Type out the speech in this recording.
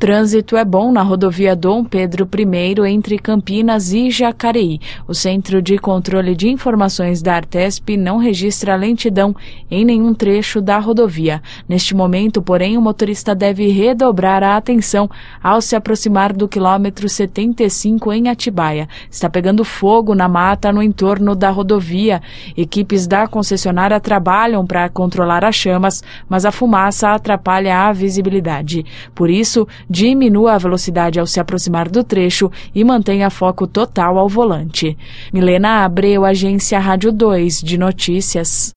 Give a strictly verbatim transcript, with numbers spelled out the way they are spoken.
trânsito é bom na rodovia Dom Pedro I, entre Campinas e Jacareí. O Centro de Controle de Informações da Artesp não registra lentidão em nenhum trecho da rodovia. Neste momento, porém, o motorista deve redobrar a atenção ao se aproximar do quilômetro setenta e cinco em Atibaia. Está pegando fogo na mata no entorno da rodovia. Equipes da concessionária trabalham para controlar as chamas, mas a fumaça atrapalha a visibilidade. Por isso, diminua a velocidade ao se aproximar do trecho e mantenha foco total ao volante. Milena Abreu, Agência Rádio dois de Notícias.